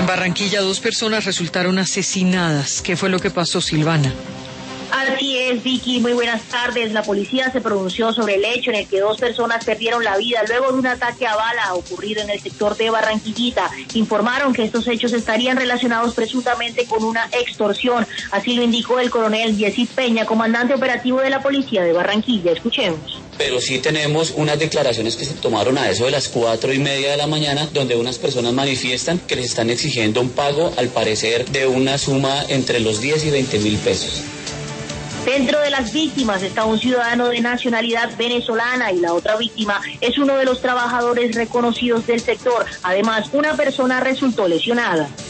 Barranquilla, 2 personas resultaron asesinadas. ¿Qué fue lo que pasó, Silvana? Así es, Vicky, muy buenas tardes. La policía se pronunció sobre el hecho en el que 2 personas perdieron la vida luego de un ataque a bala ocurrido en el sector de Barranquillita. Informaron que estos hechos estarían relacionados presuntamente con una extorsión. Así lo indicó el coronel Yesid Peña, comandante operativo de la policía de Barranquilla. Escuchemos. Pero sí tenemos unas declaraciones que se tomaron a eso de las 4:30 de la mañana, donde unas personas manifiestan que les están exigiendo un pago, al parecer, de una suma entre los 10 y 20 mil pesos. Dentro de las víctimas está un ciudadano de nacionalidad venezolana y la otra víctima es uno de los trabajadores reconocidos del sector. Además, una persona resultó lesionada.